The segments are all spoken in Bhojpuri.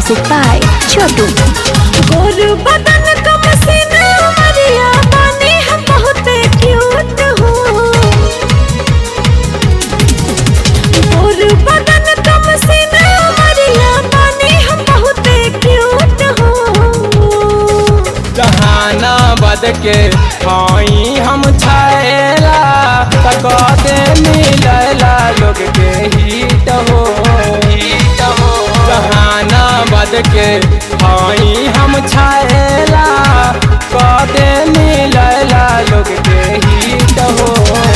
Music by Chotu. गोर बदन का मसीना मरिया बानी हम बहुत क्यूट हो। गोर बदन का मसीना मरिया बानी हम बहुत क्यूट हो। जहानाबाद के हई हम छाएला तक दे मिलला लोग के हिट हो। जहानाबाद के हई हम छाएला कदे मिलला लोग के हिट हो।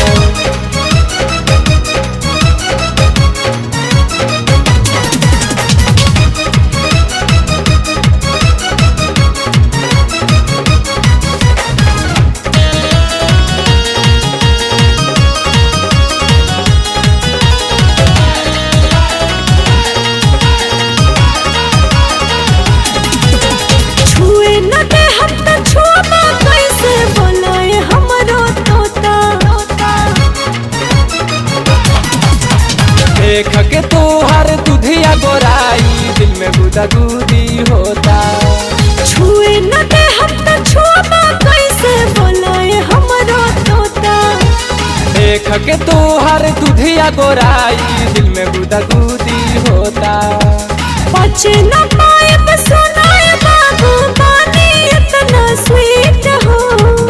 देख के तू हर दुधिया गोराई दिल में गुदागुदी होता। छुए न दे हम त छुआ कैसे बोलाए हमरो तोता। देख के तू हर दुधिया गोराई दिल में गुदागुदी होता। बचे न पाए सुनाए बाबू बानी इतना स्वीट हो।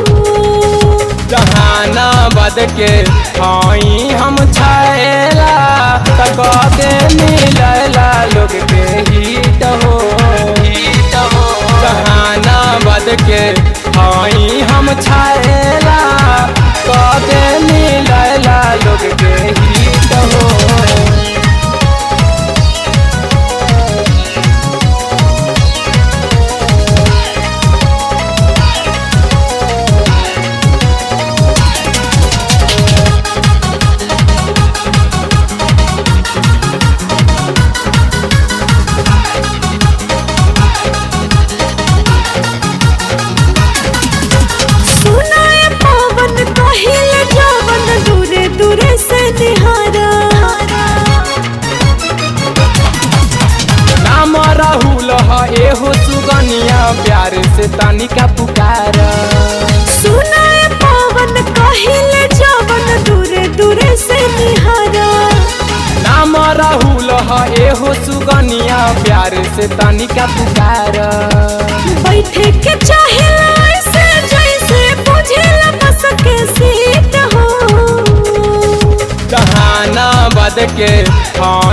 जहानाबाद के हई हम छाएला तक दे मिलला लोग के हिट हो। जहानाबाद के हई हम छाएला कदे मिलला लोग के हिट हो। नाम राहुल एहो सुगनिया प्यार से तनिका पुकारा। सुनाए पवन कहिले जवन दूरे दूरे से निहारा। नाम राहुल एहो सुगनिया प्यार से तनिका पुकारा। बैठे के चाहेला ऐसे जैसे बुझेला बस के सीट हो। जहानाबाद के